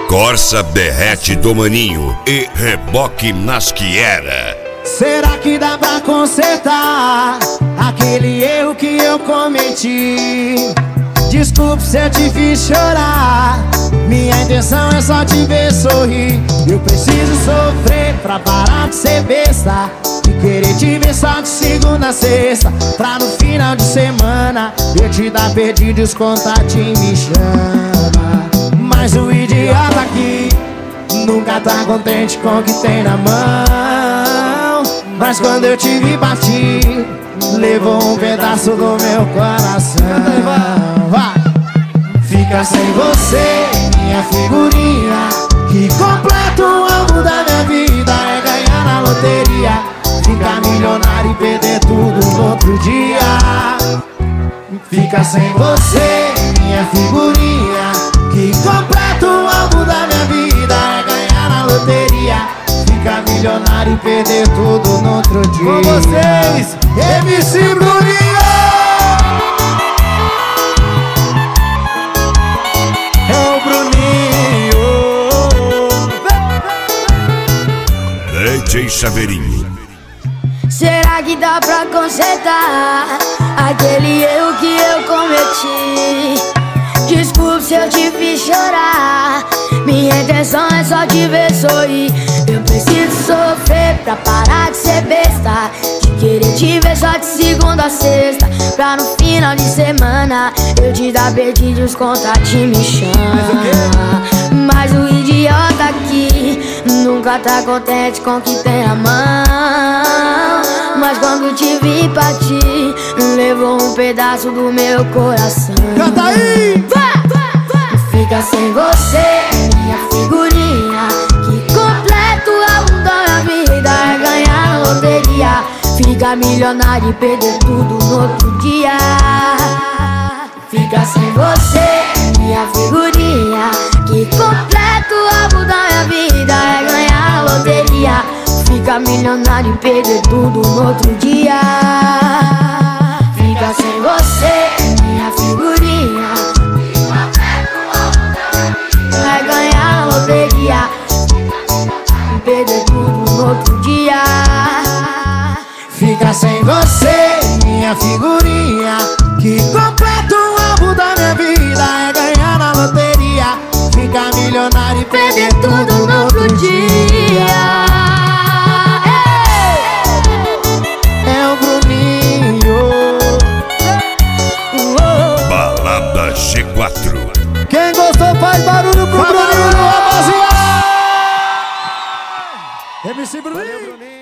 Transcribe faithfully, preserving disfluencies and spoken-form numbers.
Corsa derrete do maninho e reboque nas que era. Será que dá pra consertar aquele erro que eu cometi? Desculpe se eu te fiz chorar, minha intenção é só te ver sorrir. Eu preciso sofrer pra parar de ser besta, de querer te ver só de segunda a sexta, pra no final de semana eu te dar perdido e os contatinhos me chama. Mas o idiota aqui nunca tá contente com o que tem na mão. Mas quando eu te vi partir, levou um pedaço do meu coração. Vai! Fica sem você, minha figurinha, que completa o alvo da minha vida. É ganhar na loteria, ficar milionário e perder tudo no outro dia. Fica sem você, minha figurinha, que completa o alvo da minha vida. É ganhar na loteria, ficar milionário e perder tudo no outro dia. Com vocês, M C Bruninho! É o Bruninho. D J Chaveirinho. Será que dá pra consertar aquele erro que eu cometi? Desculpe se eu te fiz chorar, minha intenção é só te ver sorrir. Eu preciso sofrer pra parar de ser besta, de querer te ver só de segunda a sexta, pra no final de semana eu te dar perdido e os contatinhos me chamam. Mas o idiota aqui nunca tá contente com o que tem na mão. Mas quando te vi partir, levou um pedaço do meu coração. Canta aí! Fica sem você, minha figurinha, que completa o álbum da minha vida. É ganhar na loteria, ficar milionário e perder tudo no outro dia. Fica sem você, minha figurinha, que completa o álbum da minha vida. É ganhar na loteria, ficar milionário e perder tudo no outro dia. Fica sem você, minha figurinha, vai ganhar na loteria, perder tudo no outro dia. Fica sem você, minha figurinha, que completa o alvo da minha vida. É ganhar na loteria, ficar milionário e perder tudo no outro dia. É o Bruninho. Balada G quatro. Quem gostou faz barulho pro Bruninho, rapaziada! M C Bruninho.